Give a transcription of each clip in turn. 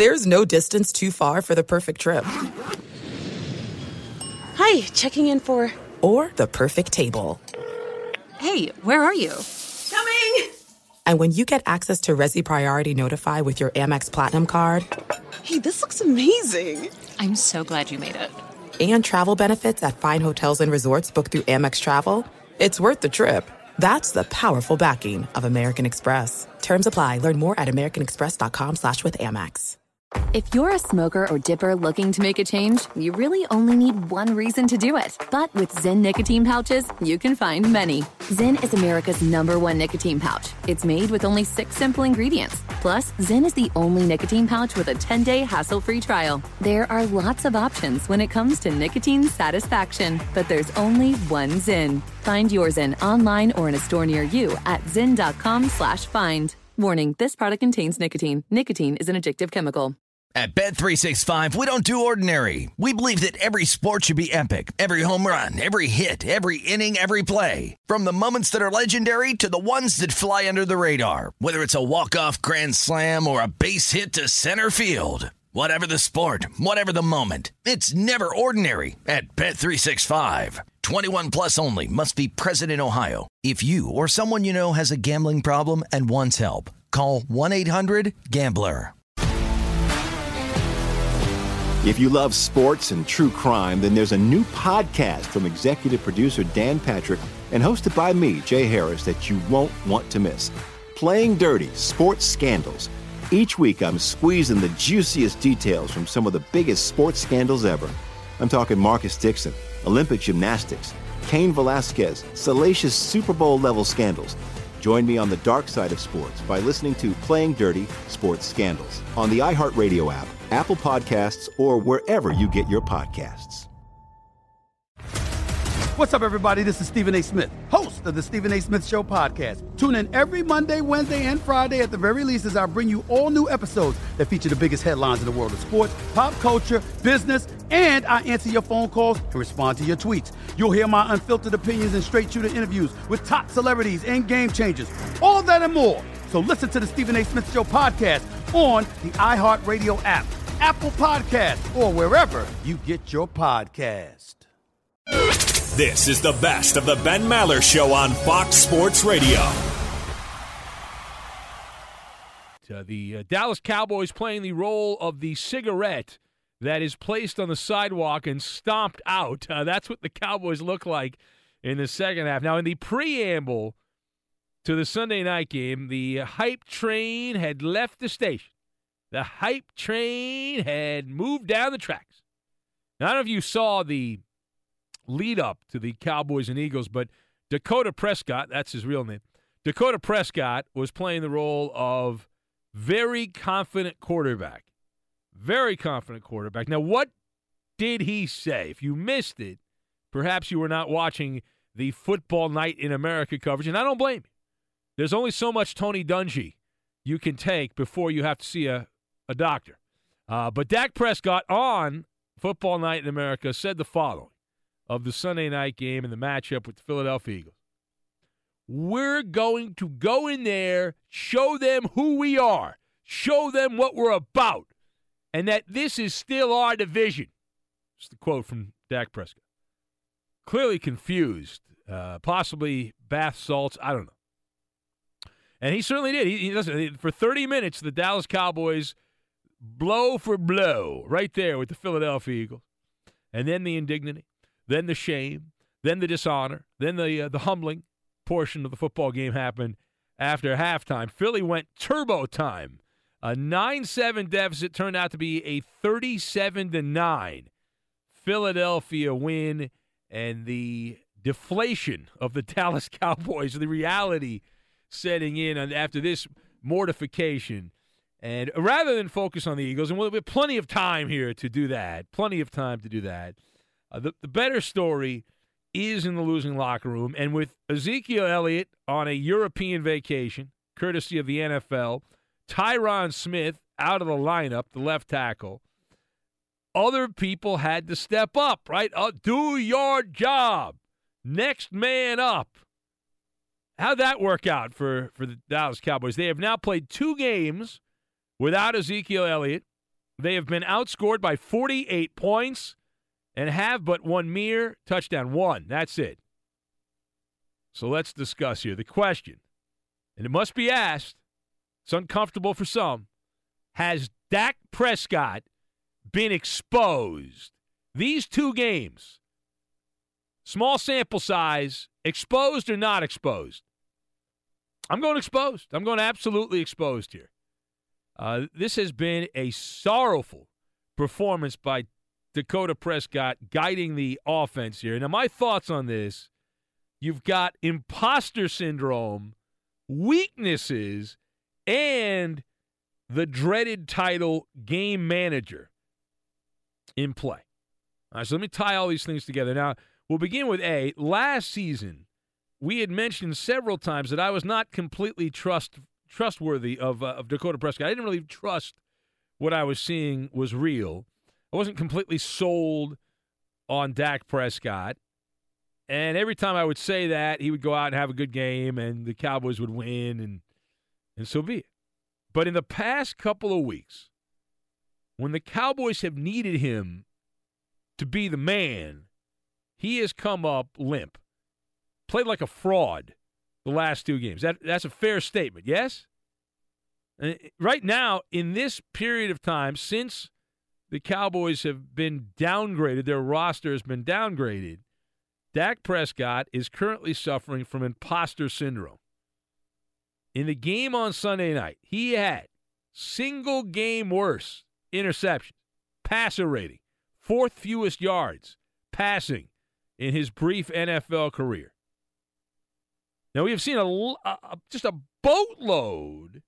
There's no distance too far for the perfect trip. Hi, checking in for... Or the perfect table. Hey, where are you? Coming! And when you get access to Resi Priority Notify with your Amex Platinum card... Hey, this looks amazing. I'm so glad you made it. And travel benefits at fine hotels and resorts booked through Amex Travel, it's worth the trip. That's the powerful backing of American Express. Terms apply. Learn more at americanexpress.com/withAmex. If you're a smoker or dipper looking to make a change, you really only need one reason to do it. But with Zyn nicotine pouches, you can find many. Zyn is America's #1 nicotine pouch. It's made with only 6 simple ingredients. Plus, Zyn is the only nicotine pouch with a 10-day hassle-free trial. There are lots of options when it comes to nicotine satisfaction, but there's only one Zyn. Find yours in online or in a store near you at zyn.com/find. Warning, this product contains nicotine. Nicotine is an addictive chemical. At Bet365, we don't do ordinary. We believe that every sport should be epic. Every home run, every hit, every inning, every play. From the moments that are legendary to the ones that fly under the radar. Whether it's a walk-off grand slam or a base hit to center field. Whatever the sport, whatever the moment. It's never ordinary at Bet365. 21 plus only. Must be present in Ohio. If you or someone you know has a gambling problem and wants help, call 1-800-GAMBLER. If you love sports and true crime, then there's a new podcast from executive producer Dan Patrick and hosted by me, Jay Harris, that you won't want to miss. Playing Dirty: Sports Scandals. Each week, I'm squeezing the juiciest details from some of the biggest sports scandals ever. I'm talking Marcus Dixon, Olympic gymnastics, Cain Velasquez, salacious Super Bowl-level scandals. Join me on the dark side of sports by listening to Playing Dirty: Sports Scandals on the iHeartRadio app, Apple Podcasts, or wherever you get your podcasts. What's up, everybody? This is Stephen A. Smith, host of the Stephen A. Smith Show podcast. Tune in every Monday, Wednesday, and Friday at the very least as I bring you all new episodes that feature the biggest headlines in the world of sports, pop culture, business, and I answer your phone calls and respond to your tweets. You'll hear my unfiltered opinions and straight-shooter interviews with top celebrities and game changers. All that and more. So listen to the Stephen A. Smith Show podcast on the iHeartRadio app, Apple Podcasts, or wherever you get your podcast. This is the best of the Ben Maller Show on Fox Sports Radio. The Dallas Cowboys playing the role of the cigarette that is placed on the sidewalk and stomped out. That's what the Cowboys look like in the second half. Now, in the preamble to the Sunday night game, the hype train had left the station. The hype train had moved down the tracks. Now, I don't know if you saw the lead up to the Cowboys and Eagles, but Dakota Prescott, that's his real name, Dakota Prescott was playing the role of very confident quarterback. Very confident quarterback. Now, what did he say? If you missed it, perhaps you were not watching the Football Night in America coverage, and I don't blame you. There's only so much Tony Dungy you can take before you have to see a doctor. But Dak Prescott on Football Night in America said the following of the Sunday night game and the matchup with the Philadelphia Eagles. We're going to go in there, show them who we are, show them what we're about, and that this is still our division. It's the quote from Dak Prescott. Clearly confused, possibly bath salts, I don't know. And he certainly did. He doesn't. For 30 minutes, the Dallas Cowboys blow for blow right there with the Philadelphia Eagles. And then the indignity, then the shame, then the dishonor, then the humbling portion of the football game happened after halftime. Philly went turbo time. A 9-7 deficit turned out to be a 37-9 Philadelphia win, and the deflation of the Dallas Cowboys, the reality setting in after this mortification. And rather than focus on the Eagles, and we'll have plenty of time here to do that, the better story is in the losing locker room. And with Ezekiel Elliott on a European vacation, courtesy of the NFL, Tyron Smith out of the lineup, the left tackle, other people had to step up, right? Do your job. Next man up. How'd that work out for the Dallas Cowboys? They have now played 2 games without Ezekiel Elliott. They have been outscored by 48 points and have but one mere touchdown. One. That's it. So let's discuss here the question, and it must be asked. It's uncomfortable for some. Has Dak Prescott been exposed? These two games, small sample size, exposed or not exposed? I'm going exposed. I'm going absolutely exposed here. This has been a sorrowful performance by Dakota Prescott guiding the offense here. Now, my thoughts on this, you've got imposter syndrome, weaknesses, and the dreaded title game manager in play. All right, so let me tie all these things together. Now, we'll begin with A. Last season, we had mentioned several times that I was not completely trustworthy of Dakota Prescott. I didn't really trust what I was seeing was real. I wasn't completely sold on Dak Prescott. And every time I would say that, he would go out and have a good game, and the Cowboys would win, and so be it. But in the past couple of weeks, when the Cowboys have needed him to be the man, he has come up limp. Played like a fraud the last two games. That's a fair statement, yes? And right now, in this period of time, since the Cowboys have been downgraded, their roster has been downgraded, Dak Prescott is currently suffering from imposter syndrome. In the game on Sunday night, he had single game worst interceptions, passer rating, fourth fewest yards passing in his brief NFL career. Now, we have seen just a boatload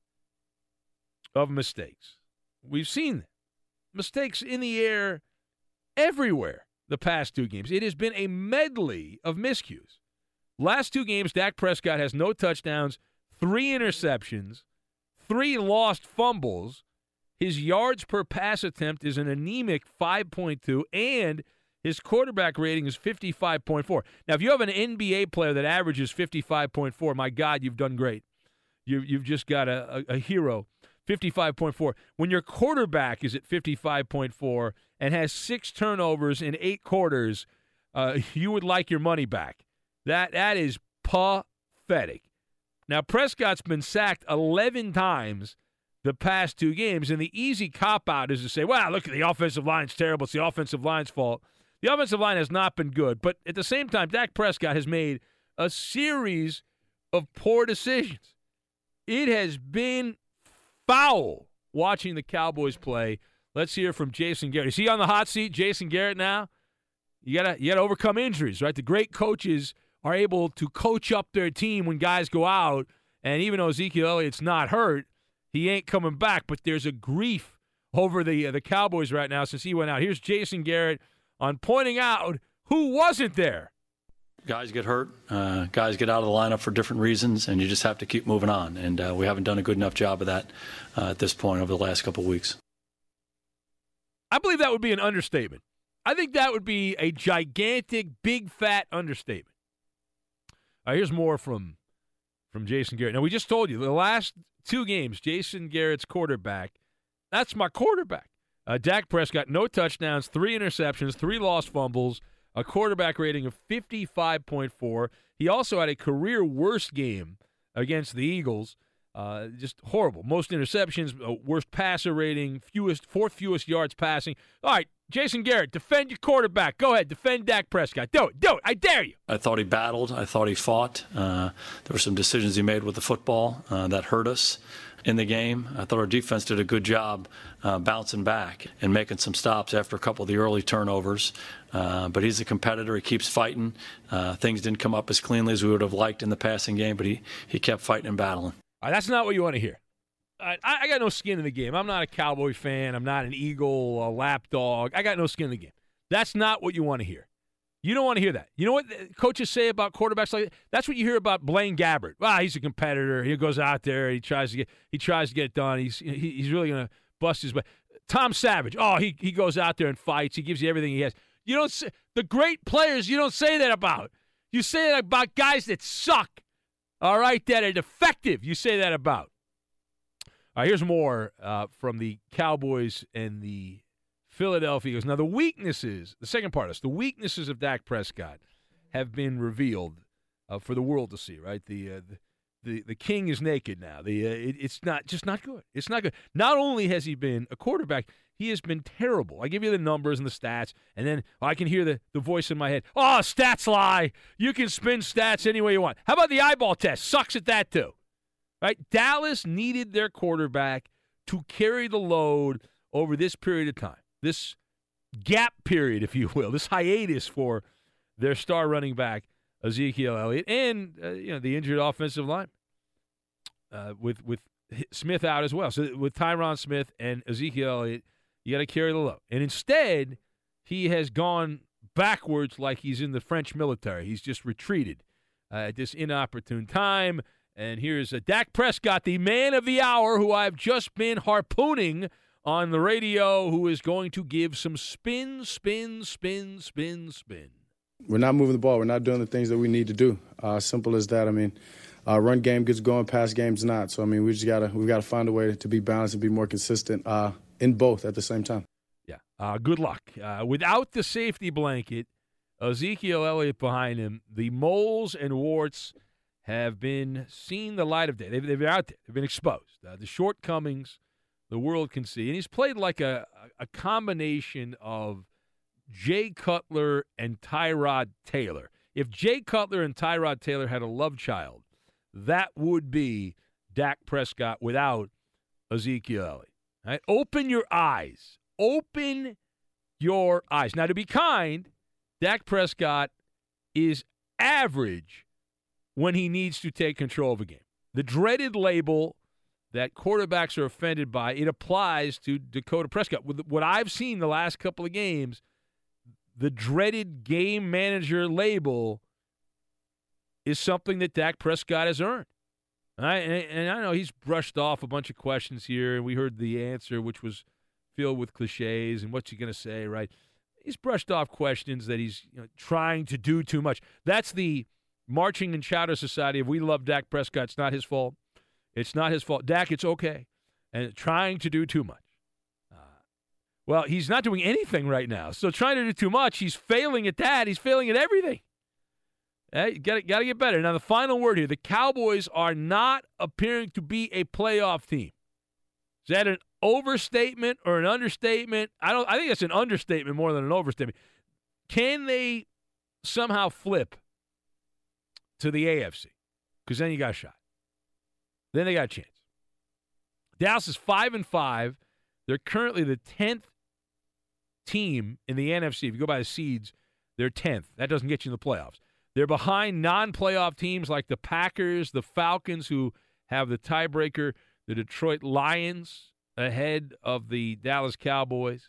of mistakes. We've seen them. Mistakes in the air everywhere the past two games. It has been a medley of miscues. Last two games, Dak Prescott has no touchdowns, 3 interceptions, 3 lost fumbles. His yards per pass attempt is an anemic 5.2, and his quarterback rating is 55.4. Now, if you have an NBA player that averages 55.4, my God, you've done great. You've just got a hero, 55.4. When your quarterback is at 55.4 and has 6 turnovers in 8 quarters, you would like your money back. That is pathetic. Now, Prescott's been sacked 11 times the past 2 games, and the easy cop-out is to say, well, look, the offensive line's terrible. It's the offensive line's fault. The offensive line has not been good, but at the same time, Dak Prescott has made a series of poor decisions. It has been foul watching the Cowboys play. Let's hear from Jason Garrett. Is he on the hot seat, Jason Garrett, now? You gotta overcome injuries, right? The great coaches are able to coach up their team when guys go out, and even though Ezekiel Elliott's not hurt, he ain't coming back. But there's a grief over the Cowboys right now since he went out. Here's Jason Garrett on pointing out who wasn't there. Guys get hurt. Guys get out of the lineup for different reasons, and you just have to keep moving on. And we haven't done a good enough job of that at this point over the last couple of weeks. I believe that would be an understatement. I think that would be a gigantic, big, fat understatement. Here's more from Jason Garrett. Now, we just told you, the last 2 games, Jason Garrett's quarterback, that's my quarterback. Dak Prescott, no touchdowns, 3 interceptions, 3 lost fumbles, a quarterback rating of 55.4. He also had a career worst game against the Eagles. Just horrible. Most interceptions, worst passer rating, 4th fewest yards passing. All right, Jason Garrett, defend your quarterback. Go ahead, defend Dak Prescott. Do it. I dare you. I thought he battled. I thought he fought. There were some decisions he made with the football that hurt us in the game. I thought our defense did a good job bouncing back and making some stops after a couple of the early turnovers. But he's a competitor. He keeps fighting. Things didn't come up as cleanly as we would have liked in the passing game, but he kept fighting and battling. That's not what you want to hear. I got no skin in the game. I'm not a Cowboy fan. I'm not an Eagle, a lapdog. I got no skin in the game. That's not what you want to hear. You don't want to hear that. You know what coaches say about quarterbacks like that? That's what you hear about Blaine Gabbert. Well, he's a competitor. He goes out there. He tries to get it done. He's really going to bust his butt. Tom Savage. Oh, he goes out there and fights. He gives you everything he has. You don't say, the great players. You don't say that about. You say that about guys that suck. All right, that are defective. You say that about. All right, here's more from the Cowboys and the Philadelphia Eagles. Now, the weaknesses, the second part of this, the weaknesses of Dak Prescott have been revealed for the world to see, right? The king is naked now. It's not good. It's not good. Not only has he been a quarterback, he has been terrible. I give you the numbers and the stats, and then I can hear the voice in my head. Oh, stats lie. You can spin stats any way you want. How about the eyeball test? Sucks at that too. Right? Dallas needed their quarterback to carry the load over this period of time, this gap period, if you will, this hiatus for their star running back, Ezekiel Elliott, and the injured offensive line with Smith out as well. So with Tyron Smith and Ezekiel Elliott, you got to carry the load. And instead, he has gone backwards like he's in the French military. He's just retreated at this inopportune time. And here's Dak Prescott, the man of the hour, who I've just been harpooning on the radio, who is going to give some spin. We're not moving the ball. We're not doing the things that we need to do. Simple as that. I mean, run game gets going, pass game's not. So, I mean, we've got to find a way to be balanced and be more consistent in both at the same time. Yeah. Good luck. Without the safety blanket, Ezekiel Elliott behind him, the moles and warts have been seen the light of day. They've been out there. They've been exposed. The shortcomings the world can see. And he's played like a combination of Jay Cutler and Tyrod Taylor. If Jay Cutler and Tyrod Taylor had a love child, that would be Dak Prescott without Ezekiel Elliott. Right? Open your eyes. Open your eyes. Now, to be kind, Dak Prescott is average when he needs to take control of a game. The dreaded label that quarterbacks are offended by, it applies to Dakota Prescott. With what I've seen the last couple of games, the dreaded game manager label is something that Dak Prescott has earned. And I know he's brushed off a bunch of questions here, and we heard the answer, which was filled with cliches and what's he going to say, right? He's brushed off questions that he's trying to do too much. That's the marching and chowder society of we love Dak Prescott. It's not his fault. It's not his fault. Dak, it's okay. And trying to do too much. Well, he's not doing anything right now. So trying to do too much, he's failing at that. He's failing at everything. Hey, got to get better. Now, the final word here. The Cowboys are not appearing to be a playoff team. Is that an overstatement or an understatement? I think it's an understatement more than an overstatement. Can they somehow flip to the AFC? Because then you got a shot. Then they got a chance. Dallas is 5-5. They're currently the 10th team in the NFC. If you go by the seeds, they're 10th. That doesn't get you in the playoffs. They're behind non-playoff teams like the Packers, the Falcons, who have the tiebreaker, the Detroit Lions ahead of the Dallas Cowboys.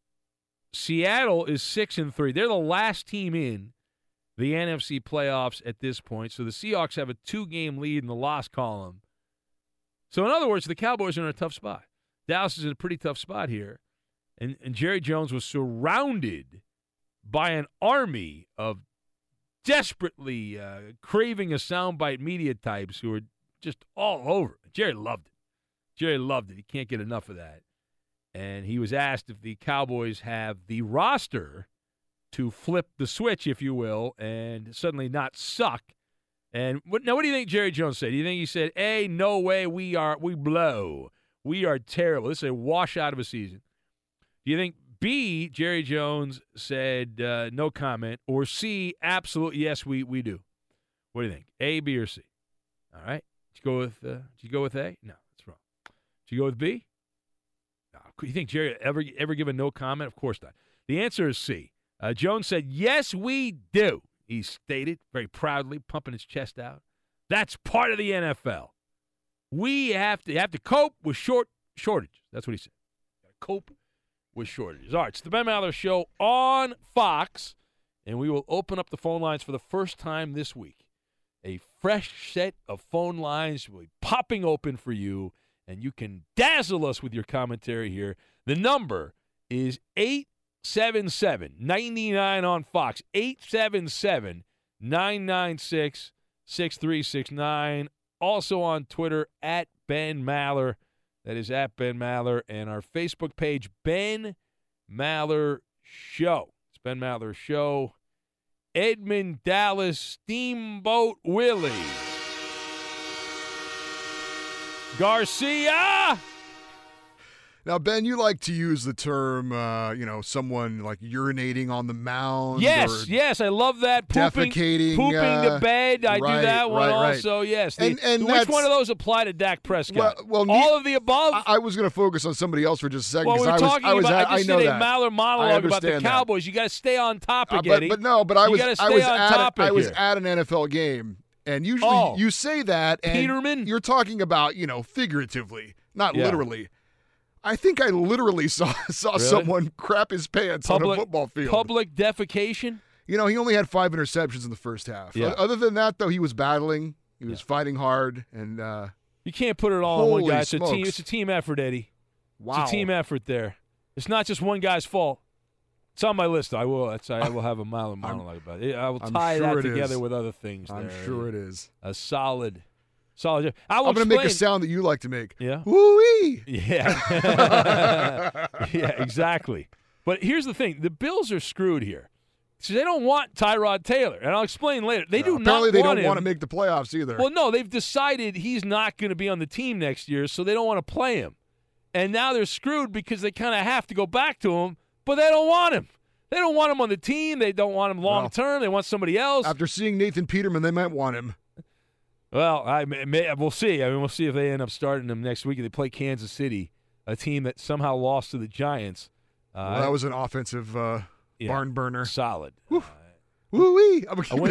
Seattle is 6-3. They're the last team in the NFC playoffs at this point. So the Seahawks have a 2-game lead in the loss column. So in other words, the Cowboys are in a tough spot. Dallas is in a pretty tough spot here. And Jerry Jones was surrounded by an army of desperately craving a soundbite media types who are just all over it. Jerry loved it. Jerry loved it. He can't get enough of that. And he was asked if the Cowboys have the roster to flip the switch, if you will, and suddenly not suck. And what do you think Jerry Jones said? Do you think he said, A, no way, we blow. We are terrible. This is a washout of a season. Do you think B, Jerry Jones said no comment, or C, absolutely, yes, we do? What do you think? A, B, or C? All right. Did you go with A? No, that's wrong. Did you go with B? No. You think Jerry ever give a no comment? Of course not. The answer is C. Jones said, yes, we do. He stated very proudly, pumping his chest out. That's part of the NFL. We have to cope with shortages. That's what he said. Cope with shortages. All right, it's the Ben Maller Show on Fox, and we will open up the phone lines for the first time this week. A fresh set of phone lines will be popping open for you, and you can dazzle us with your commentary here. The number is 877-99 on Fox, 877-996-6369. Also on Twitter, at Ben Maller. That is at Ben Maller. And our Facebook page, Ben Maller Show. It's Ben Maller Show. Edmund Dallas Steamboat Willie Garcia. Now, Ben, you like to use the term, someone like urinating on the mound. Yes, I love that. Defecating. Pooping the bed. I do that one also, yes. And which one of those apply to Dak Prescott? Well, all of the above? I was going to focus on somebody else for just a second. Well, we're talking about, I just did a Maller monologue about the that. Cowboys. You got to stay on topic, Eddie. But I was at an NFL game, and usually you say that, and Peterman? You're talking about, figuratively, not literally. I think I literally saw really? someone crap his pants on a football field. Public defecation? He only had 5 interceptions in the first half. Yeah. Other than that, though, he was battling. He was fighting hard. And you can't put it all on one guy. It's smokes. a team effort, Eddie. Wow. It's a team effort there. It's not just one guy's fault. It's on my list. I will have a Maller monologue about it. I will tie that together with other things. I'm sure it is. A solid. I'm going to make a sound that you like to make. Yeah. Woo-wee. Yeah. Yeah, exactly. But here's the thing. The Bills are screwed here. So they don't want Tyrod Taylor. And I'll explain later. Apparently they don't want to make the playoffs either. Well, no, they've decided he's not going to be on the team next year, so they don't want to play him. And now they're screwed because they kind of have to go back to him, but they don't want him. They don't want him on the team. They don't want him long term. They want somebody else. After seeing Nathan Peterman, they might want him. Well, we'll see. We'll see if they end up starting him next week. They play Kansas City, a team that somehow lost to the Giants. That was an offensive barn burner. Solid. Woo-wee.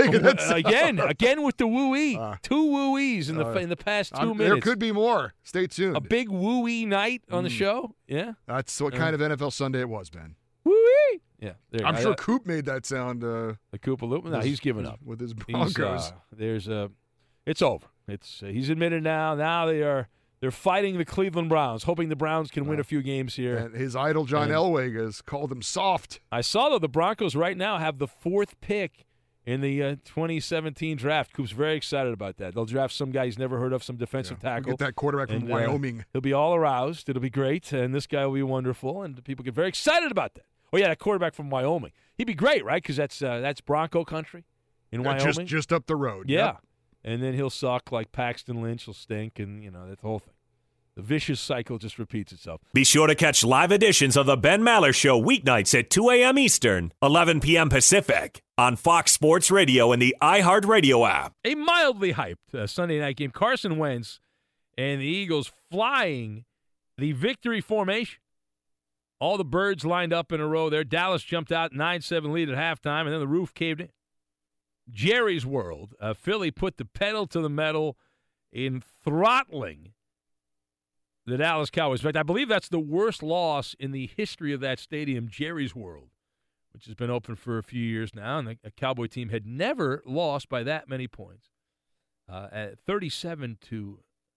Again with the woo-wee. 2 woo-wees in the past 2 minutes. There could be more. Stay tuned. A big woo-wee night on the show. Yeah. That's what kind of NFL Sunday it was, Ben. Woo-wee. Yeah. I'm sure Coop made that sound. The Koopa Loop? No, he's given up. With his Broncos. It's over. He's admitted now. Now they're fighting the Cleveland Browns, hoping the Browns can win a few games here. And his idol John Elway has called him soft. I saw though the Broncos right now have the 4th pick in the 2017 draft. Coop's very excited about that. They'll draft some guy he's never heard of, some defensive tackle. We'll get that quarterback from Wyoming. He'll be all aroused. It'll be great, and this guy will be wonderful, and people get very excited about that. Oh yeah, that quarterback from Wyoming. He'd be great, right? Because that's Bronco country in Wyoming. Just up the road. Yeah. Yep. And then he'll suck like Paxton Lynch. He'll stink, and that whole thing. The vicious cycle just repeats itself. Be sure to catch live editions of the Ben Maller Show weeknights at 2 a.m. Eastern, 11 p.m. Pacific on Fox Sports Radio and the iHeartRadio app. A mildly hyped Sunday night game. Carson Wentz and the Eagles flying the victory formation. All the birds lined up in a row there. Dallas jumped out 9-7 lead at halftime, and then the roof caved in. Jerry's World. Philly put the pedal to the metal in throttling the Dallas Cowboys. In fact, I believe that's the worst loss in the history of that stadium, Jerry's World, which has been open for a few years now, and the Cowboy team had never lost by that many points. At 37-9,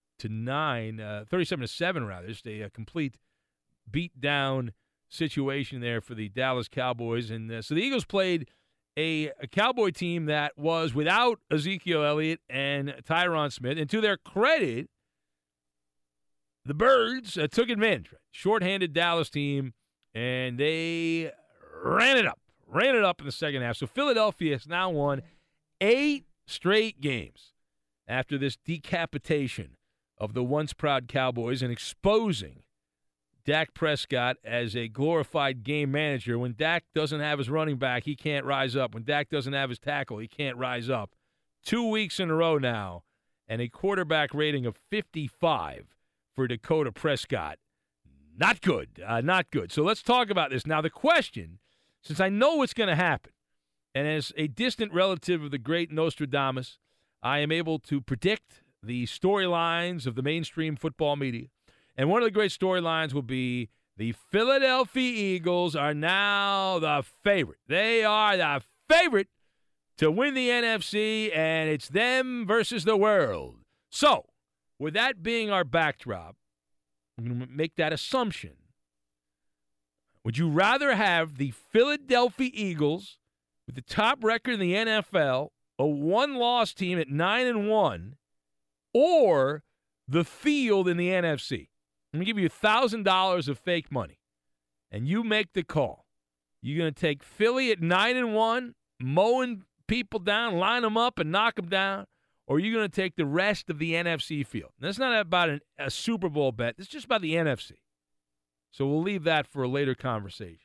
37-7 rather, just a complete beat-down situation there for the Dallas Cowboys. And so the Eagles played a Cowboy team that was without Ezekiel Elliott and Tyron Smith. And to their credit, the Birds took advantage. Short-handed Dallas team, and they ran it up in the second half. So Philadelphia has now won 8 straight games after this decapitation of the once proud Cowboys and exposing Dak Prescott as a glorified game manager. When Dak doesn't have his running back, he can't rise up. When Dak doesn't have his tackle, he can't rise up. 2 weeks in a row now, and a quarterback rating of 55 for Dakota Prescott. Not good. Not good. So let's talk about this. Now, the question, since I know what's going to happen, and as a distant relative of the great Nostradamus, I am able to predict the storylines of the mainstream football media. And one of the great storylines will be the Philadelphia Eagles are now the favorite. They are the favorite to win the NFC, and it's them versus the world. So, with that being our backdrop, I'm going to make that assumption. Would you rather have the Philadelphia Eagles with the top record in the NFL, a one-loss team at 9-1, or the field in the NFC? I'm going to give you $1,000 of fake money, and you make the call. You're going to take Philly at 9-1, mowing people down, line them up and knock them down, or you're going to take the rest of the NFC field. That's not about a Super Bowl bet. It's just about the NFC. So we'll leave that for a later conversation.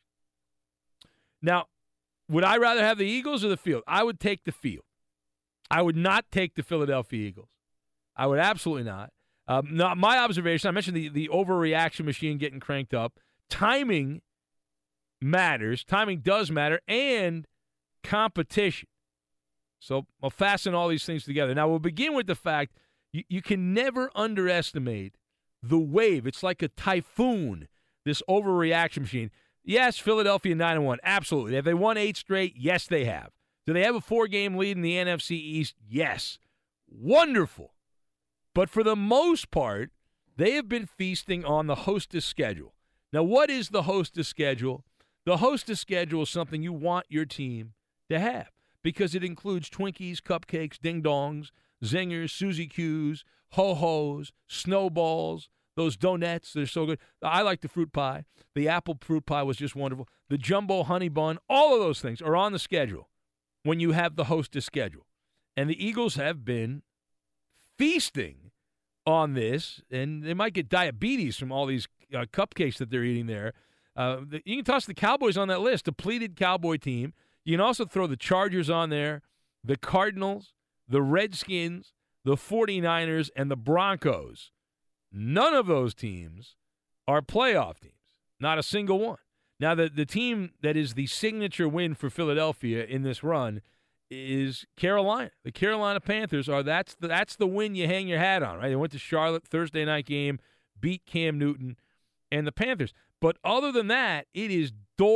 Now, would I rather have the Eagles or the field? I would take the field. I would not take the Philadelphia Eagles. I would absolutely not. Not my observation, I mentioned the overreaction machine getting cranked up. Timing matters. Timing does matter, and competition. So I'll fasten all these things together. Now, we'll begin with the fact you can never underestimate the wave. It's like a typhoon, this overreaction machine. Yes, Philadelphia 9-1. Absolutely. Have they won 8 straight? Yes, they have. Do they have a 4-game lead in the NFC East? Yes. Wonderful. But for the most part, they have been feasting on the hostess schedule. Now, what is the hostess schedule? The hostess schedule is something you want your team to have because it includes Twinkies, cupcakes, ding-dongs, zingers, Suzy Q's, ho-hos, snowballs, those donuts. They're so good. I like the fruit pie. The apple fruit pie was just wonderful. The jumbo honey bun, all of those things are on the schedule when you have the hostess schedule. And the Eagles have been feasting on this, and they might get diabetes from all these cupcakes that they're eating there. You can toss the Cowboys on that list, depleted Cowboy team. You can also throw the Chargers on there, the Cardinals, the Redskins, the 49ers, and the Broncos. None of those teams are playoff teams, not a single one. Now, the team that is the signature win for Philadelphia in this run is Carolina. The Carolina Panthers that's the win you hang your hat on, right? They went to Charlotte, Thursday night game, beat Cam Newton and the Panthers. But other than that, it is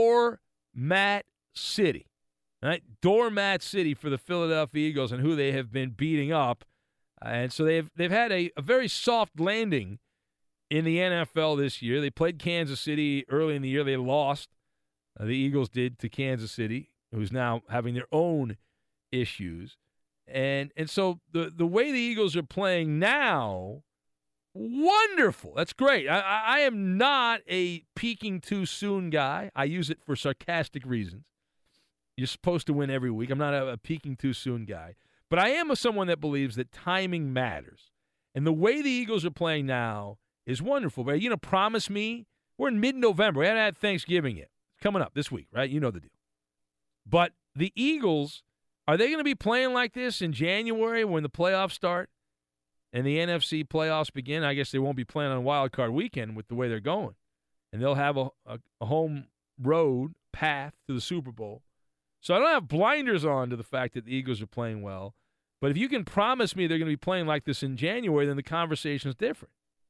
doormat city, right? Doormat city for the Philadelphia Eagles and who they have been beating up. And so they've had a very soft landing in the NFL this year. They played Kansas City early in the year. They lost. The Eagles did to Kansas City, who's now having their own issues. And so the way the Eagles are playing now, wonderful. That's great. I am not a peaking too soon guy. I use it for sarcastic reasons. You're supposed to win every week. I'm not a peaking too soon guy. But I am someone that believes that timing matters. And the way the Eagles are playing now is wonderful. But are you going to promise me? We're in mid-November. We haven't had Thanksgiving yet. It's coming up this week, right? You know the deal. But the Eagles, are they going to be playing like this in January when the playoffs start and the NFC playoffs begin? I guess they won't be playing on Wild Card Weekend with the way they're going. And they'll have a home road path to the Super Bowl. So I don't have blinders on to the fact that the Eagles are playing well. But if you can promise me they're going to be playing like this in January, then the conversation is different.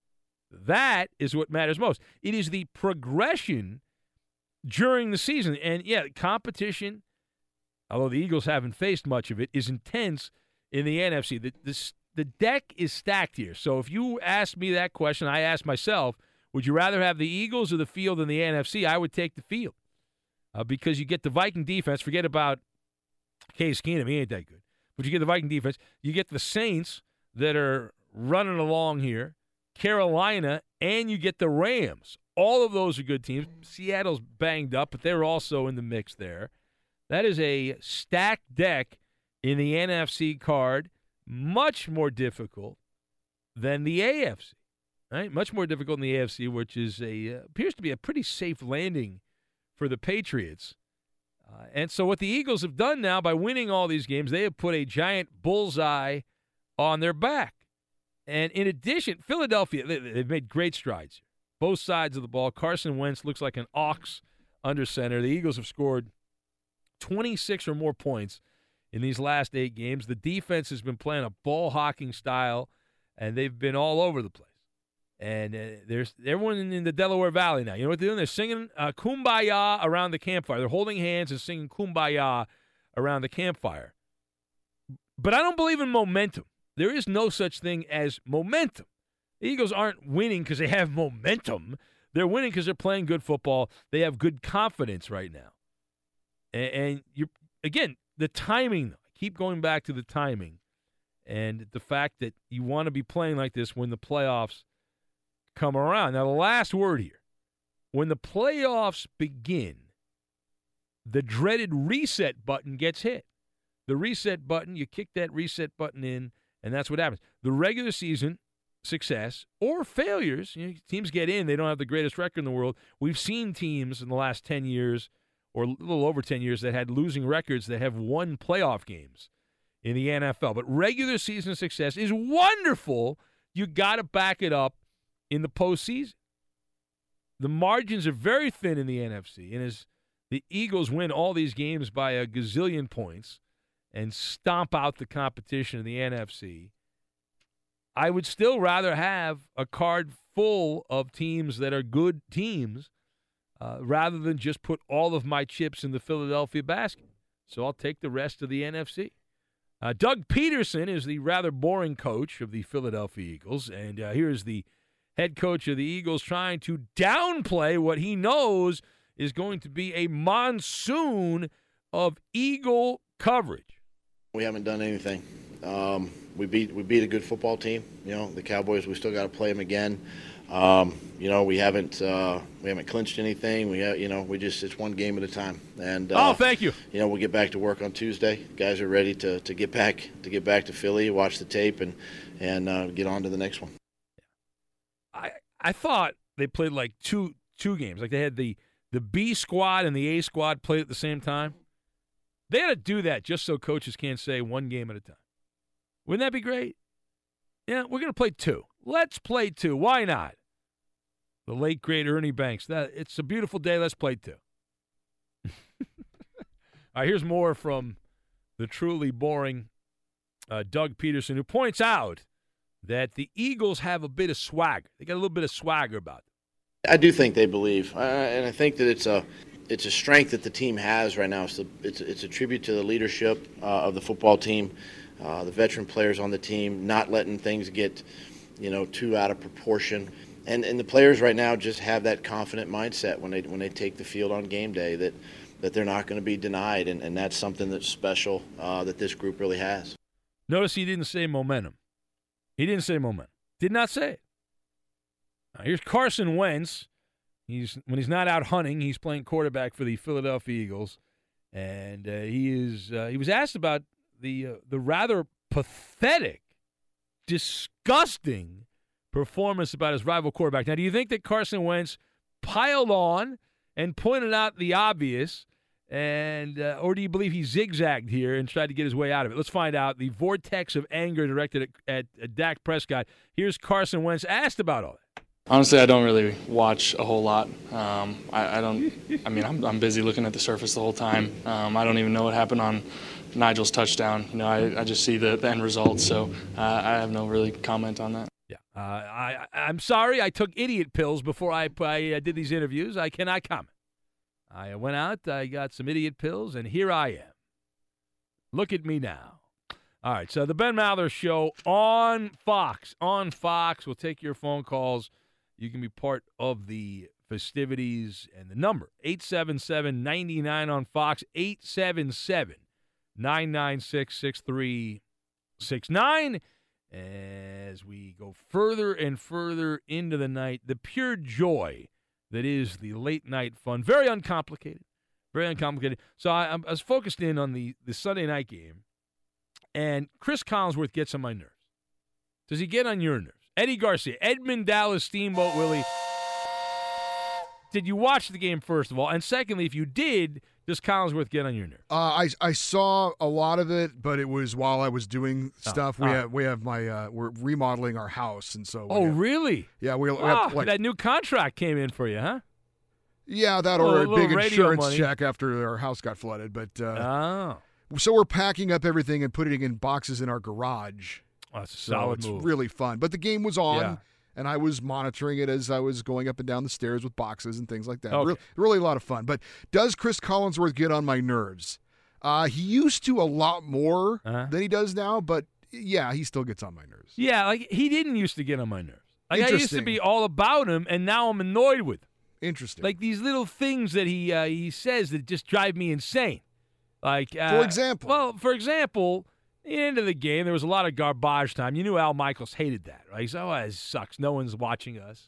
That is what matters most. It is the progression during the season. And, yeah, competition, although the Eagles haven't faced much of it, is intense in the NFC. The deck is stacked here. So if you ask me that question, I ask myself, would you rather have the Eagles or the field in the NFC? I would take the field. Because you get the Viking defense. Forget about Case Keenum. He ain't that good. But you get the Viking defense. You get the Saints that are running along here, Carolina, and you get the Rams. All of those are good teams. Seattle's banged up, but they're also in the mix there. That is a stacked deck in the NFC card. Much more difficult than the AFC. Right? Much more difficult than the AFC, which is appears to be a pretty safe landing for the Patriots. And so what the Eagles have done now by winning all these games, they have put a giant bullseye on their back. And in addition, Philadelphia, they've made great strides here. Both sides of the ball. Carson Wentz looks like an ox under center. The Eagles have scored 26 or more points in these last 8 games. The defense has been playing a ball-hawking style, and they've been all over the place. And there's everyone in the Delaware Valley now. You know what they're doing? They're singing Kumbaya around the campfire. They're holding hands and singing Kumbaya around the campfire. But I don't believe in momentum. There is no such thing as momentum. The Eagles aren't winning because they have momentum. They're winning because they're playing good football. They have good confidence right now. And again, the timing. I keep going back to the timing and the fact that you want to be playing like this when the playoffs come around. Now, the last word here. When the playoffs begin, the dreaded reset button gets hit. The reset button, you kick that reset button in, and that's what happens. The regular season success or failures, teams get in, they don't have the greatest record in the world. We've seen teams in the last 10 years or a little over 10 years that had losing records that have won playoff games in the NFL. But regular season success is wonderful. You got to back it up in the postseason. The margins are very thin in the NFC, and as the Eagles win all these games by a gazillion points and stomp out the competition in the NFC, I would still rather have a card full of teams that are good teams rather than just put all of my chips in the Philadelphia basket. So I'll take the rest of the NFC. Doug Peterson is the rather boring coach of the Philadelphia Eagles, and here's the head coach of the Eagles trying to downplay what he knows is going to be a monsoon of Eagle coverage. We haven't done anything. We beat a good football team. The Cowboys, we still got to play them again. We haven't clinched anything. It's one game at a time. And thank you. We'll get back to work on Tuesday. Guys are ready to get back to Philly, watch the tape, and get on to the next one. I thought they played like two games. Like they had the B squad and the A squad played at the same time. They had to do that just so coaches can't say one game at a time. Wouldn't that be great? Yeah, we're going to play two. Let's play two. Why not? The late, great Ernie Banks. It's a beautiful day. Let's play two. All right, here's more from the truly boring Doug Peterson, who points out that the Eagles have a bit of swagger. They got a little bit of swagger about them. I do think they believe, and I think that it's a strength that the team has right now. It's a tribute to the leadership of the football team, the veteran players on the team, not letting things get, too out of proportion. And the players right now just have that confident mindset when they take the field on game day that they're not going to be denied, and that's something that's special that this group really has. Notice he didn't say momentum. He didn't say momentum. Did not say it. Now, here's Carson Wentz. When he's not out hunting, he's playing quarterback for the Philadelphia Eagles, and he was asked about the rather pathetic, disgusting performance about his rival quarterback. Now, do you think that Carson Wentz piled on and pointed out the obvious, or do you believe he zigzagged here and tried to get his way out of it? Let's find out. The vortex of anger directed at Dak Prescott. Here's Carson Wentz asked about all that. Honestly, I don't really watch a whole lot. I'm busy looking at the surface the whole time. I don't even know what happened on Nigel's touchdown. I just see the end result, so I have no really comment on that. Yeah, I'm sorry. I took idiot pills before I did these interviews. I cannot comment. I went out, I got some idiot pills, and here I am. Look at me now. All right, so the Ben Maller Show on Fox. On Fox, we'll take your phone calls. You can be part of the festivities, and the number, 877-99 on Fox, 877-996-6369. As we go further and further into the night, the pure joy that is the late night fun. Very uncomplicated. Very uncomplicated. So I was focused in on the Sunday night game, and Chris Collinsworth gets on my nerves. Does he get on your nerves? Eddie Garcia, Edmund Dallas Steamboat Willie. Did you watch the game, first of all? And secondly, if you did, does Collinsworth get on your nerves? I saw a lot of it, but it was while I was doing stuff. We're remodeling our house, and so. Really? Yeah, we have like, that new contract came in for you, huh? Yeah, that or a big insurance check after our house got flooded. But so we're packing up everything and putting it in boxes in our garage. Oh, that's a solid move. It's really fun. But the game was on, and I was monitoring it as I was going up and down the stairs with boxes and things like that. Okay. Really a lot of fun. But does Chris Collinsworth get on my nerves? He used to a lot more than he does now, but yeah, he still gets on my nerves. Yeah, like he didn't used to get on my nerves. Like I used to be all about him, and now I'm annoyed with him. Interesting. Like these little things that he says that just drive me insane. Like for example. Well, for example, at the end of the game, there was a lot of garbage time. You knew Al Michaels hated that, right? He said, "Oh, it sucks. No one's watching us."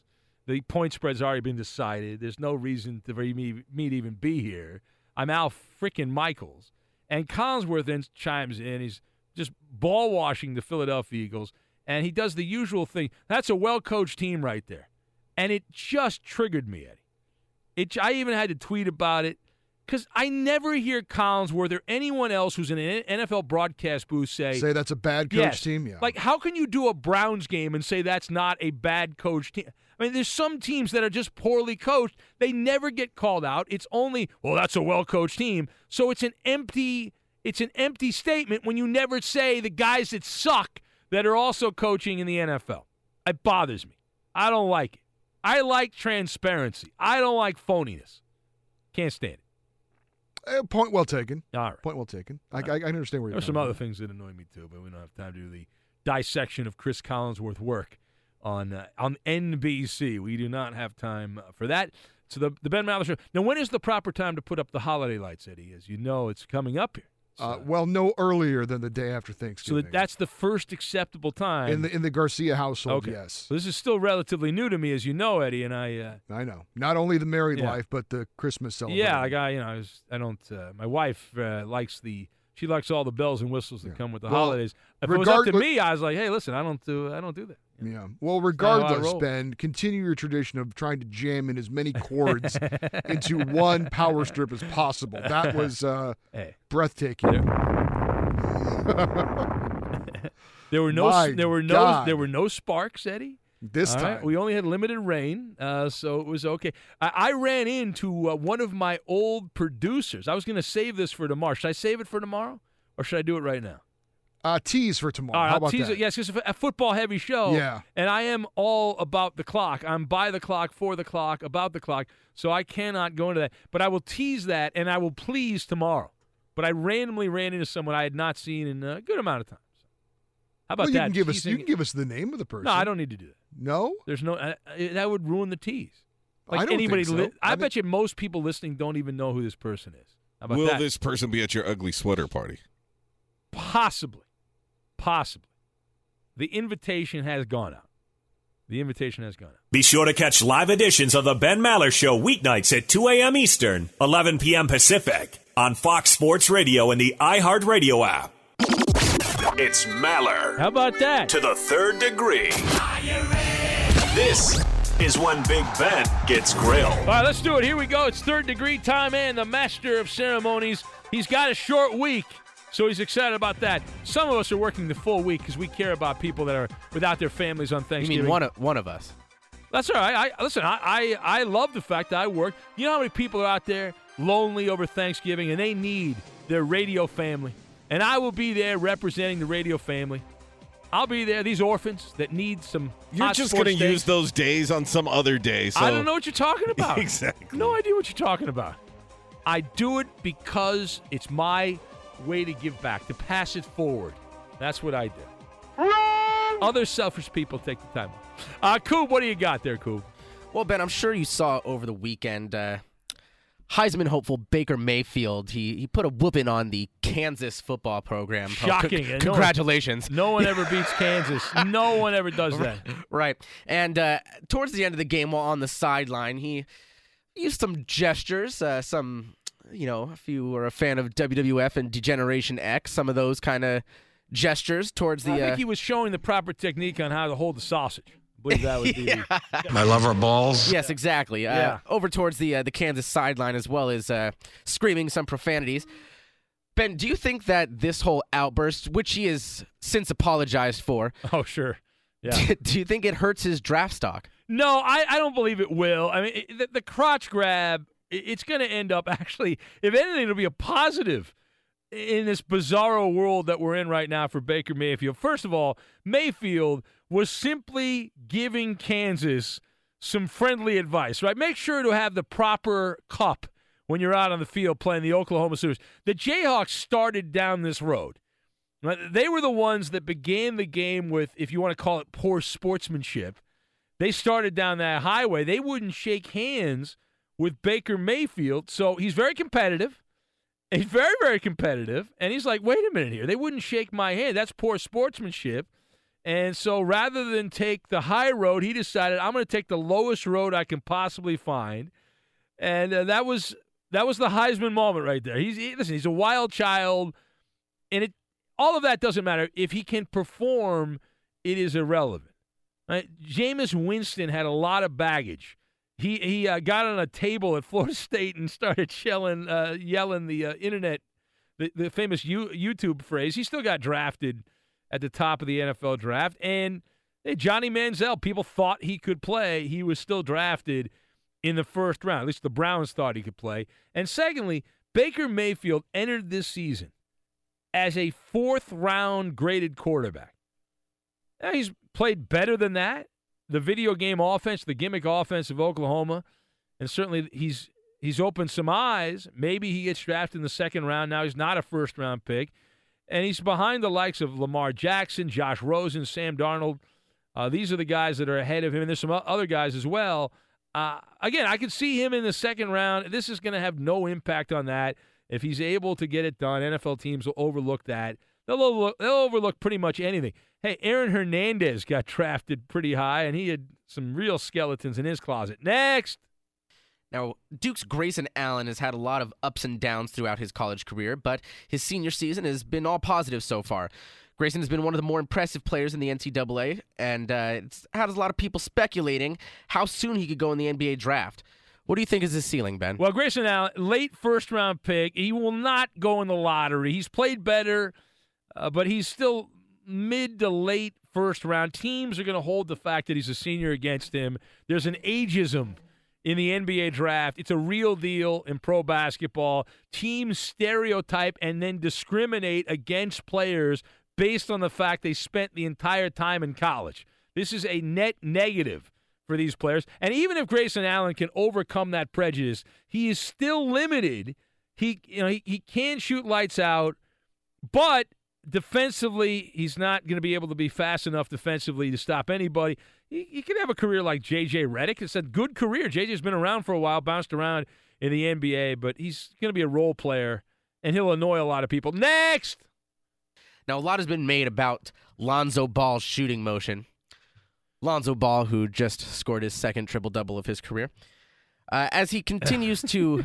The point spread's already been decided. There's no reason for me to even be here. I'm Al frickin' Michaels. And Collinsworth then chimes in. He's just ball-washing the Philadelphia Eagles, and he does the usual thing. That's a well-coached team right there. And it just triggered me, Eddie. I even had to tweet about it because I never hear Collinsworth or anyone else who's in an NFL broadcast booth say that's a bad coach team? Yeah. Like, how can you do a Browns game and say that's not a bad coach team? I mean, there's some teams that are just poorly coached. They never get called out. It's only, well, that's a well-coached team. So it's an empty statement when you never say the guys that suck that are also coaching in the NFL. It bothers me. I don't like it. I like transparency. I don't like phoniness. Can't stand it. Point well taken. All right. Point well taken. I understand where you're There's some other things that annoy me too, but we don't have time to do the dissection of Chris Collinsworth work on NBC. We do not have time for that. So the Ben Maller Show. Now, when is the proper time to put up the holiday lights, Eddie? As you know, it's coming up here. Well, no earlier than the day after Thanksgiving. So that's the first acceptable time. In the Garcia household, okay. Yes. So this is still relatively new to me, as you know, Eddie, and I know. Not only the married life, but the Christmas celebration. Yeah, like I don't. My wife likes she likes all the bells and whistles that come with the holidays. If it was up to me, I was like, hey, listen, I don't do that. Yeah. Well, regardless, Ben, continue your tradition of trying to jam in as many chords into one power strip as possible. That was breathtaking. There were no sparks, Eddie. This time. Right? We only had limited rain, so it was okay. I ran into one of my old producers. I was going to save this for tomorrow. Should I save it for tomorrow, or should I do it right now? Tease for tomorrow. All right, How about tease that? It. Yes, it's a football-heavy show. Yeah. And I am all about the clock. I'm by the clock, for the clock, about the clock, so I cannot go into that. But I will tease that, and I will please tomorrow. But I randomly ran into someone I had not seen in a good amount of time. How about that? You can give us the name of the person. No, I don't need to do that. No? There's no that would ruin the tease. Like I don't anybody think so. I bet you most people listening don't even know who this person is. How about Will that? this person be at your ugly sweater party? Possibly. The invitation has gone out. Be sure to catch live editions of the Ben Maller Show weeknights at 2 a.m. Eastern, 11 p.m. Pacific on Fox Sports Radio and the iHeartRadio app. It's Maller. How about that? To the third degree. This is when Big Ben gets grilled. All right, let's do it. Here we go. It's third degree time, and the master of ceremonies. He's got a short week, so he's excited about that. Some of us are working the full week because we care about people that are without their families on Thanksgiving. You mean one of us? That's all right. I love the fact that I work. You know how many people are out there lonely over Thanksgiving, and they need their radio family. And I will be there representing the radio family. I'll be there. These orphans that need some You're just going to use those days on some other day. So. I don't know what you're talking about. Exactly. No idea what you're talking about. I do it because it's my way to give back, to pass it forward. That's what I do. Other selfish people take the time off. Coob, what do you got there, Coob? Well, Ben, I'm sure you saw over the weekend Heisman hopeful Baker Mayfield, he put a whooping on the Kansas football program. Shocking. Congratulations. No one ever beats Kansas. No one ever does that. Right. And towards the end of the game, while on the sideline, he used some gestures, if you were a fan of WWF and Degeneration X, some of those kind of gestures towards the... I think he was showing the proper technique on how to hold the sausage. I believe that would be I love our balls. Yes, exactly. Over towards the Kansas sideline, as well as screaming some profanities. Ben, do you think that this whole outburst, which he has since apologized for... Oh, sure. Yeah. Do you think it hurts his draft stock? No, I don't believe it will. I mean, the crotch grab, it's going to end up actually, if anything, it'll be a positive in this bizarro world that we're in right now for Baker Mayfield. First of all, Mayfield was simply giving Kansas some friendly advice, right? Make sure to have the proper cup when you're out on the field playing the Oklahoma Sooners. The Jayhawks started down this road. They were the ones that began the game with, if you want to call it poor sportsmanship. They started down that highway. They wouldn't shake hands with Baker Mayfield, so he's very competitive. He's very, very competitive, and he's like, wait a minute here. They wouldn't shake my hand. That's poor sportsmanship. And so rather than take the high road, he decided, I'm going to take the lowest road I can possibly find. And that was the Heisman moment right there. He's a wild child, and all of that doesn't matter. If he can perform, it is irrelevant. Right? Jameis Winston had a lot of baggage. He got on a table at Florida State and started yelling the internet, the famous YouTube phrase. He still got drafted at the top of the NFL draft. And Johnny Manziel, people thought he could play. He was still drafted in the first round. At least the Browns thought he could play. And secondly, Baker Mayfield entered this season as a fourth-round graded quarterback. Now, he's played better than that. The video game offense, the gimmick offense of Oklahoma, and certainly he's opened some eyes. Maybe he gets drafted in the second round. Now he's not a first-round pick. And he's behind the likes of Lamar Jackson, Josh Rosen, Sam Darnold. These are the guys that are ahead of him, and there's some other guys as well. Again, I could see him in the second round. This is going to have no impact on that. If he's able to get it done, NFL teams will overlook that. They'll overlook pretty much anything. Hey, Aaron Hernandez got drafted pretty high, and he had some real skeletons in his closet. Next. Now, Duke's Grayson Allen has had a lot of ups and downs throughout his college career, but his senior season has been all positive so far. Grayson has been one of the more impressive players in the NCAA, and it's had a lot of people speculating how soon he could go in the NBA draft. What do you think is his ceiling, Ben? Well, Grayson Allen, late first-round pick. He will not go in the lottery. He's played better, but he's still mid to late first round. Teams are going to hold the fact that he's a senior against him. There's an ageism in the NBA draft. It's a real deal in pro basketball. Teams stereotype and then discriminate against players based on the fact they spent the entire time in college. This is a net negative for these players. And even if Grayson Allen can overcome that prejudice, he is still limited. He can shoot lights out, but defensively, he's not going to be able to be fast enough defensively to stop anybody. He could have a career like J.J. Redick. It's a good career. J.J.'s been around for a while, bounced around in the NBA, but he's going to be a role player, and he'll annoy a lot of people. Next! Now, a lot has been made about Lonzo Ball's shooting motion. Lonzo Ball, who just scored his second triple-double of his career. As he continues to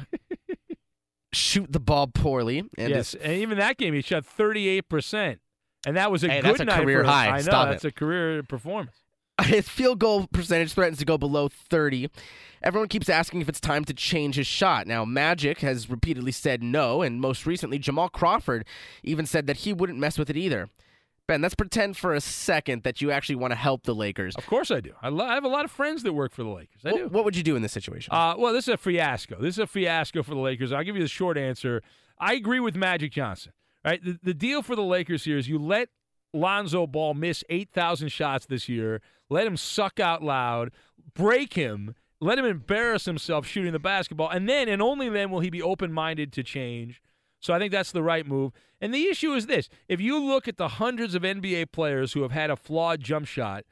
shoot the ball poorly. And and even that game, he shot 38%. And that was a good that's a night career for him. high. I know, Stop that's a career performance. His field goal percentage threatens to go below 30. Everyone keeps asking if it's time to change his shot. Now, Magic has repeatedly said no, and most recently, Jamal Crawford even said that he wouldn't mess with it either. Ben, let's pretend for a second that you actually want to help the Lakers. Of course I do. I have a lot of friends that work for the Lakers. I do. What would you do in this situation? Well, this is a fiasco. This is a fiasco for the Lakers. I'll give you the short answer. I agree with Magic Johnson. Right? The deal for the Lakers here is you let Lonzo Ball miss 8,000 shots this year, let him suck out loud, break him, let him embarrass himself shooting the basketball, and then and only then will he be open-minded to change. So I think that's the right move. And the issue is this. If you look at the hundreds of NBA players who have had a flawed jump shot,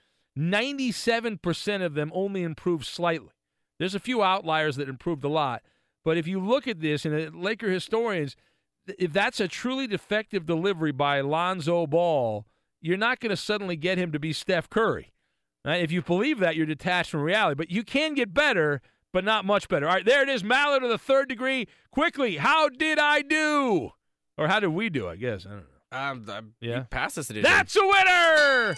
97% of them only improved slightly. There's a few outliers that improved a lot. But if you look at this, and the Laker historians, if that's a truly defective delivery by Lonzo Ball, you're not going to suddenly get him to be Steph Curry. Right? If you believe that, you're detached from reality. But you can get better, but not much better. All right, there it is. Mallard of the third degree. Quickly, how did I do? Or how did we do, I guess? I don't know. You passed this edition. That's a winner!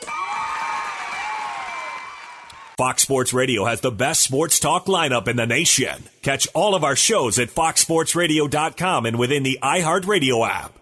Fox Sports Radio has the best sports talk lineup in the nation. Catch all of our shows at foxsportsradio.com and within the iHeartRadio app.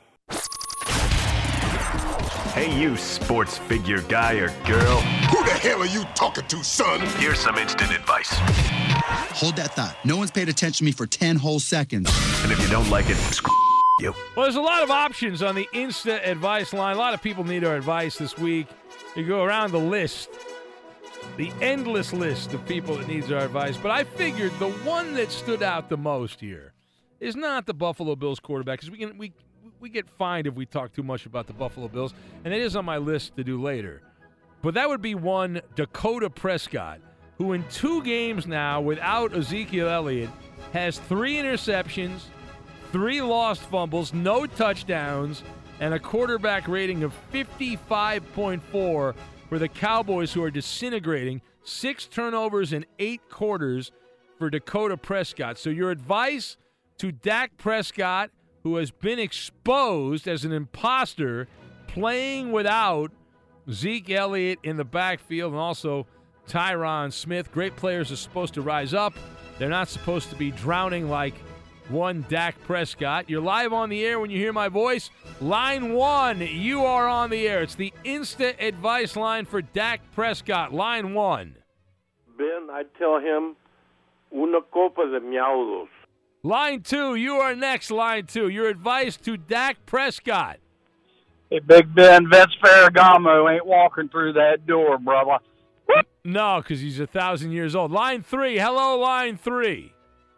Hey, you sports figure guy or girl. Who the hell are you talking to, son? Here's some instant advice. Hold that thought. No one's paid attention to me for 10 whole seconds. And if you don't like it, screw you. Well, there's a lot of options on the instant advice line. A lot of people need our advice this week. You go around the list, the endless list of people that needs our advice. But I figured the one that stood out the most here is not the Buffalo Bills quarterback, because we get fined if we talk too much about the Buffalo Bills, and it is on my list to do later. But that would be one Dakota Prescott, who in 2 games now without Ezekiel Elliott has 3 interceptions, 3 lost fumbles, no touchdowns, and a quarterback rating of 55.4 for the Cowboys, who are disintegrating. 6 turnovers in 8 quarters for Dakota Prescott. So your advice to Dak Prescott, who has been exposed as an imposter, playing without Zeke Elliott in the backfield and also Tyron Smith. Great players are supposed to rise up. They're not supposed to be drowning like one Dak Prescott. You're live on the air when you hear my voice. Line 1, you are on the air. It's the instant advice line for Dak Prescott. Line 1. Ben, I'd tell him, una copa de miaudos. Line 2, you are next. Line 2, your advice to Dak Prescott. Hey, Big Ben, Vince Ferragamo ain't walking through that door, brother. No, because he's 1,000 years old. Line 3, hello, line 3.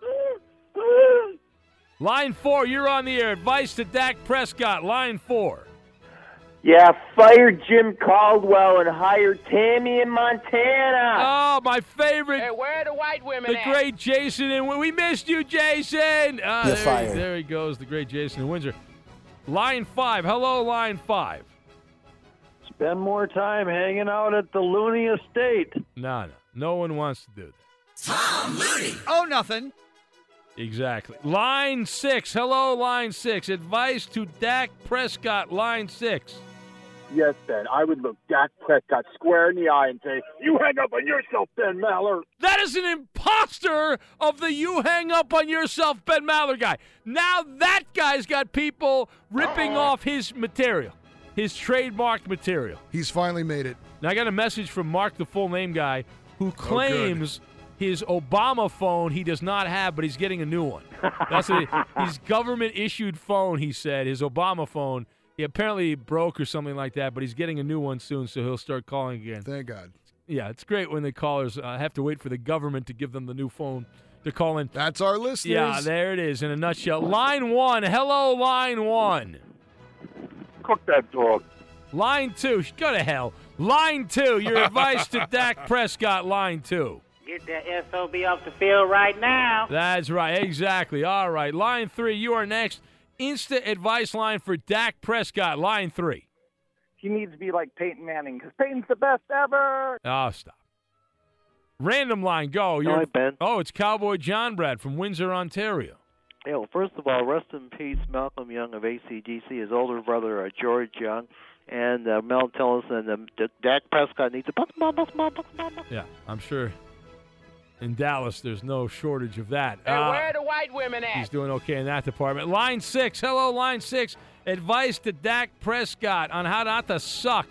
Line 4, you're on the air. Advice to Dak Prescott. Line 4. Yeah, fire Jim Caldwell and hire Tammy in Montana. Oh, my favorite. Hey, where are the white women The at? great Jason. And we missed you, Jason. You're fired. There he goes, the great Jason in Windsor. Line 5. Hello, line 5. Spend more time hanging out at the Looney Estate. No. No one wants to do that. Tom Looney. Oh, nothing. Exactly. Line 6. Hello, line 6. Advice to Dak Prescott. Line 6. Yes, Ben. I would look Dak Prescott square in the eye and say, "You hang up on yourself, Ben Maller." That is an imposter of the "you hang up on yourself, Ben Maller" guy. Now that guy's got people ripping off his material, his trademarked material. He's finally made it. Now I got a message from Mark, the full name guy, who claims his Obama phone he does not have, but he's getting a new one. That's his government-issued phone, he said, his Obama phone. He apparently broke or something like that, but he's getting a new one soon, so he'll start calling again. Thank God. Yeah, it's great when the callers have to wait for the government to give them the new phone to call in. That's our listeners. Yeah, there it is in a nutshell. Line 1. Hello, line 1. Cook that dog. Line 2. Go to hell. Line 2. Your advice to Dak Prescott. Line 2. Get that SOB off the field right now. That's right. Exactly. All right. Line 3. You are next. Instant advice line for Dak Prescott. Line 3. He needs to be like Peyton Manning because Peyton's the best ever. Oh, stop. Random line. Go. Hi, Ben. Oh, it's Cowboy John Brad from Windsor, Ontario. Yeah, well, first of all, rest in peace, Malcolm Young of ACDC, his older brother, George Young, and Mel Tillis, and Dak Prescott needs a... Yeah, I'm sure in Dallas there's no shortage of that. Hey, where are the white women at? He's doing okay in that department. Line 6. Hello, line 6. Advice to Dak Prescott on how not to suck.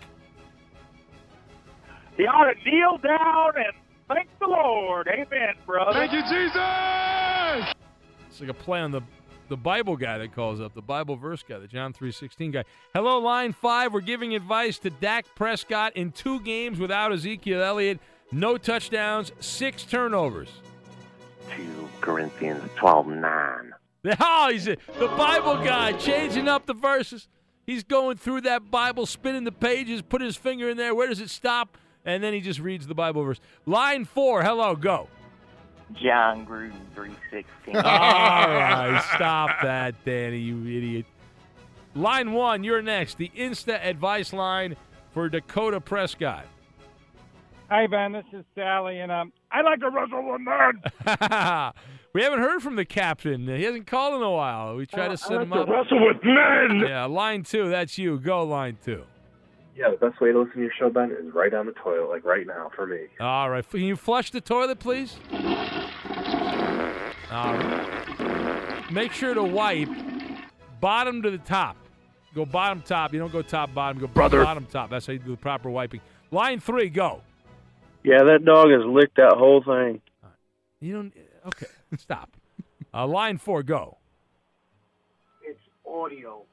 He ought to kneel down and thank the Lord. Amen, brother. Thank you, Jesus! It's like a play on the Bible guy that calls up, the Bible verse guy, the John 3:16 guy. Hello, line 5. We're giving advice to Dak Prescott in 2 games without Ezekiel Elliott. No touchdowns, 6 turnovers. 2 Corinthians 12:9. Oh, he's the Bible guy, changing up the verses. He's going through that Bible, spinning the pages, put his finger in there. Where does it stop? And then he just reads the Bible verse. Line 4, hello, go. John Gruden 3:16. All right, stop that, Danny, you idiot. Line 1, you're next. The Insta advice line for Dakota Prescott. Hi, Ben. This is Sally, and I like to wrestle with men. We haven't heard from the captain. He hasn't called in a while. We tried to set him up. Wrestle with men. Yeah, line 2, that's you. Go, line 2. Yeah, the best way to listen to your show, Ben, is right down the toilet, like right now for me. All right. Can you flush the toilet, please? All right. Make sure to wipe bottom to the top. Go bottom top. You don't go top bottom. Go bottom top. That's how you do the proper wiping. Line 3, go. Yeah, that dog has licked that whole thing. You don't. Okay, stop. Line 4, go. It's audio.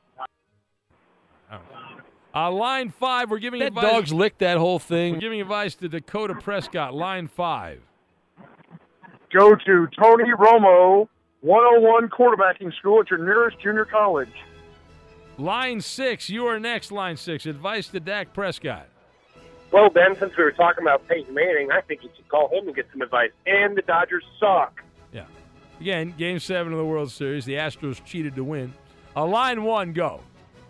Line 5, we're giving advice. That dog's licked that whole thing. We're giving advice to Dakota Prescott. Line 5. Go to Tony Romo 101 quarterbacking school at your nearest junior college. Line 6, you are next. Line 6, advice to Dak Prescott. Well, Ben, since we were talking about Peyton Manning, I think you should call him and get some advice. And the Dodgers suck. Yeah. Again, Game 7 of the World Series. The Astros cheated to win. Line 1, go.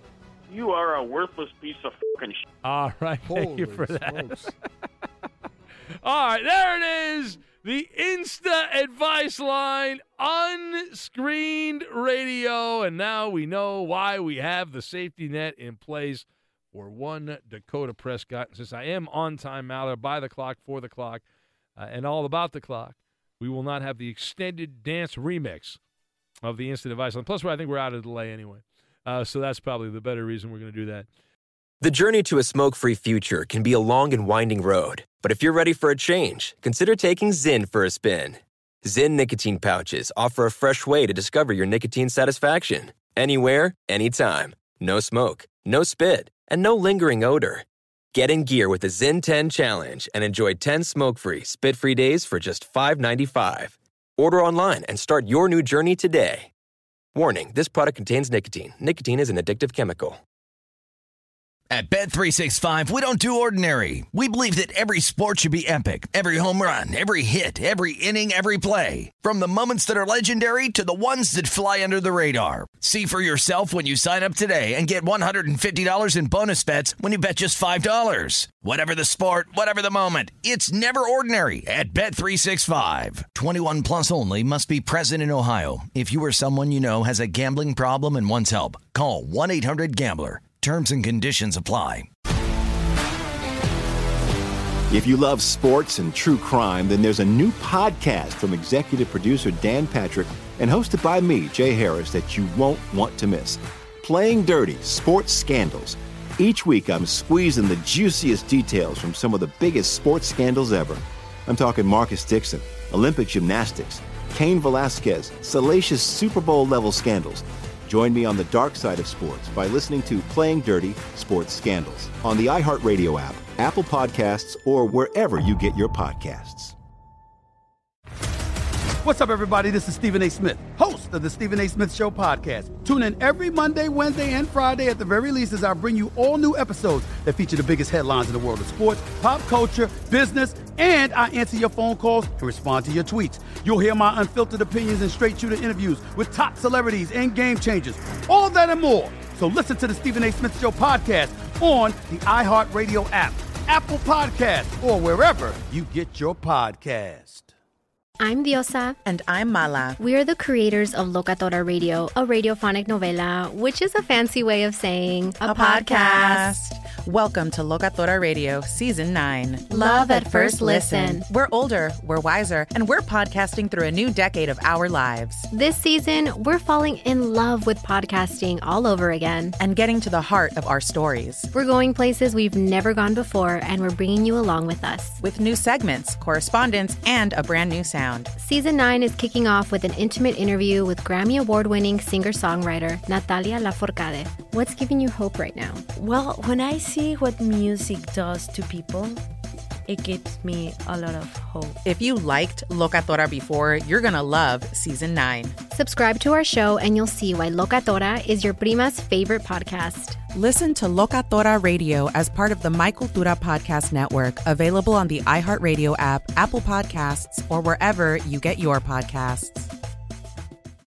You are a worthless piece of fucking shit. All right, thank you for that. All right, there it is. The Insta Advice Line, unscreened radio. And now we know why we have the safety net in place for one Dakota Prescott. And since I am on time, Maller, by the clock, for the clock, and all about the clock, we will not have the extended dance remix of the Instant Advice Line. Plus, I think we're out of delay anyway. So that's probably the better reason we're going to do that. The journey to a smoke-free future can be a long and winding road. But if you're ready for a change, consider taking Zyn for a spin. Zyn nicotine pouches offer a fresh way to discover your nicotine satisfaction. Anywhere, anytime. No smoke, no spit, and no lingering odor. Get in gear with the Zyn 10 Challenge and enjoy 10 smoke-free, spit-free days for just $5.95. Order online and start your new journey today. Warning, this product contains nicotine. Nicotine is an addictive chemical. At Bet365, we don't do ordinary. We believe that every sport should be epic. Every home run, every hit, every inning, every play. From the moments that are legendary to the ones that fly under the radar. See for yourself when you sign up today and get $150 in bonus bets when you bet just $5. Whatever the sport, whatever the moment, it's never ordinary at Bet365. 21 plus only. Must be present in Ohio. If you or someone you know has a gambling problem and wants help, call 1-800-GAMBLER. Terms and conditions apply. If you love sports and true crime, then there's a new podcast from executive producer Dan Patrick and hosted by me, Jay Harris, that you won't want to miss. Playing Dirty: Sports Scandals. Each week, I'm squeezing the juiciest details from some of the biggest sports scandals ever. I'm talking Marcus Dixon, Olympic gymnastics, Cain Velasquez, salacious Super Bowl-level scandals. Join me on the dark side of sports by listening to Playing Dirty: Sports Scandals on the iHeartRadio app, Apple Podcasts, or wherever you get your podcasts. What's up, everybody? This is Stephen A. Smith, host of the Stephen A. Smith Show podcast. Tune in every Monday, Wednesday, and Friday at the very least as I bring you all new episodes that feature the biggest headlines in the world of sports, pop culture, business, and I answer your phone calls and respond to your tweets. You'll hear my unfiltered opinions and straight-shooter interviews with top celebrities and game changers. All that and more. So listen to the Stephen A. Smith Show podcast on the iHeartRadio app, Apple Podcasts, or wherever you get your podcast. I'm Diosa. And I'm Mala. We are the creators of Locatora Radio, a radiophonic novela, which is a fancy way of saying a podcast. Welcome to Locatora Radio, Season 9. Love at first listen. We're older, we're wiser, and we're podcasting through a new decade of our lives. This season, we're falling in love with podcasting all over again. And getting to the heart of our stories. We're going places we've never gone before, and we're bringing you along with us. With new segments, correspondence, and a brand new sound. Season 9 is kicking off with an intimate interview with Grammy Award-winning singer-songwriter Natalia Lafourcade. What's giving you hope right now? Well, when I see what music does to people, it gives me a lot of hope. If you liked Locatora before, you're going to love Season 9. Subscribe to our show and you'll see why Locatora is your prima's favorite podcast. Listen to Locatora Radio as part of the My Cultura Podcast Network, available on the iHeartRadio app, Apple Podcasts, or wherever you get your podcasts.